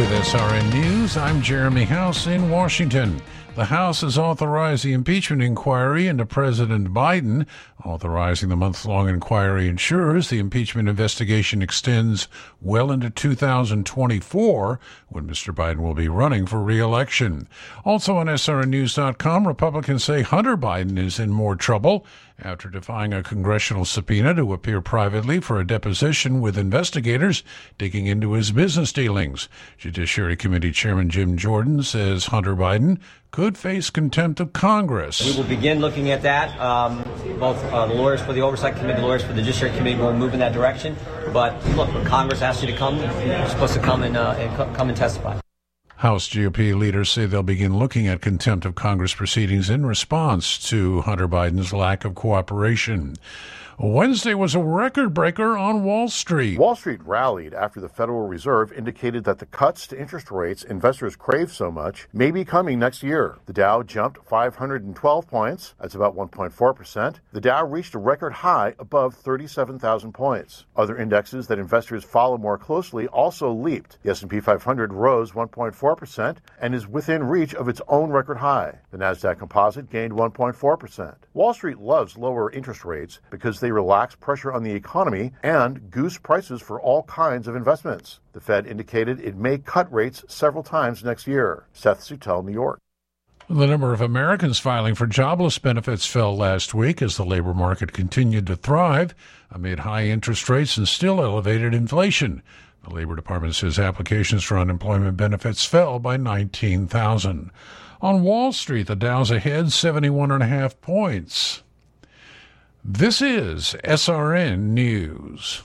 With SRN News, I'm Jeremy House in Washington. The House has authorized the impeachment inquiry into President Biden. Authorizing the month-long inquiry ensures the impeachment investigation extends well into 2024, when Mr. Biden will be running for re-election. Also on SRNnews.com, Republicans say Hunter Biden is in more trouble after defying a congressional subpoena to appear privately for a deposition, with investigators digging into his business dealings. Judiciary Committee Chairman Jim Jordan says Hunter Biden could face contempt of Congress. We will begin looking at that. Both the lawyers for the Oversight Committee, the lawyers for the Judiciary Committee will move in that direction. But look, when Congress asks you to come, you're supposed to come and testify. House GOP leaders say they'll begin looking at contempt of Congress proceedings in response to Hunter Biden's lack of cooperation. Wednesday was a record breaker on Wall Street. Wall Street rallied after the Federal Reserve indicated that the cuts to interest rates investors crave so much may be coming next year. The Dow jumped 512 points. That's about 1.4%. The Dow reached a record high above 37,000 points. Other indexes that investors follow more closely also leaped. The S&P 500 rose 1.4% and is within reach of its own record high. The Nasdaq Composite gained 1.4%. Wall Street loves lower interest rates because they relax pressure on the economy and goose prices for all kinds of investments. The Fed indicated it may cut rates several times next year. Seth Sutel, New York. The number of Americans filing for jobless benefits fell last week as the labor market continued to thrive amid high interest rates and still elevated inflation. The Labor Department says applications for unemployment benefits fell by 19,000. On Wall Street, the Dow's ahead 71.5 points. This is SRN News.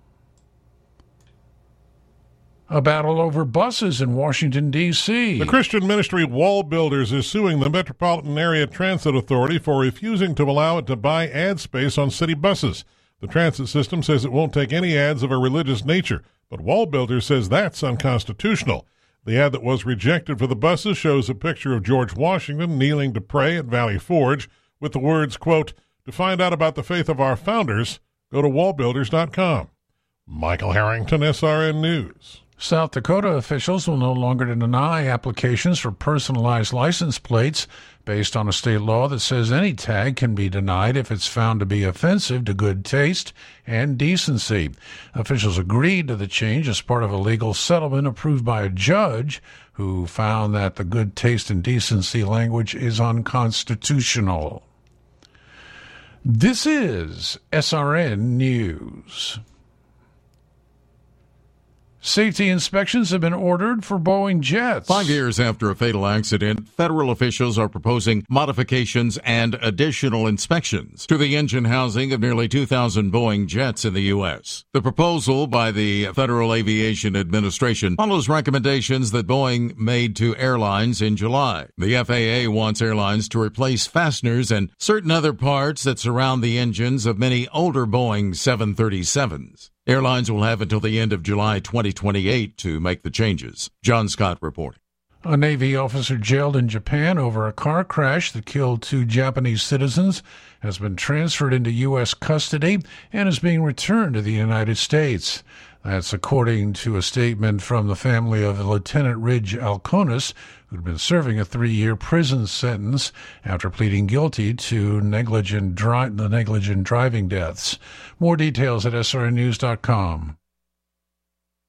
A battle over buses in Washington, D.C. The Christian ministry Wall Builders is suing the Metropolitan Area Transit Authority for refusing to allow it to buy ad space on city buses. The transit system says it won't take any ads of a religious nature, but Wall Builders says that's unconstitutional. The ad that was rejected for the buses shows a picture of George Washington kneeling to pray at Valley Forge with the words, quote, "To find out about the faith of our founders, go to wallbuilders.com. Michael Harrington, SRN News. South Dakota officials will no longer deny applications for personalized license plates based on a state law that says any tag can be denied if it's found to be offensive to good taste and decency. Officials agreed to the change as part of a legal settlement approved by a judge who found that the good taste and decency language is unconstitutional. This is SRN News. Safety inspections have been ordered for Boeing jets. 5 years after a fatal accident, federal officials are proposing modifications and additional inspections to the engine housing of nearly 2,000 Boeing jets in the U.S. The proposal by the Federal Aviation Administration follows recommendations that Boeing made to airlines in July. The FAA wants airlines to replace fasteners and certain other parts that surround the engines of many older Boeing 737s. Airlines will have until the end of July 2028 to make the changes. John Scott reporting. A Navy officer jailed in Japan over a car crash that killed 2 Japanese citizens has been transferred into U.S. custody and is being returned to the United States. That's according to a statement from the family of Lieutenant Ridge Alconis, who'd been serving a 3-year prison sentence after pleading guilty to negligent driving deaths. More details at srnnews.com.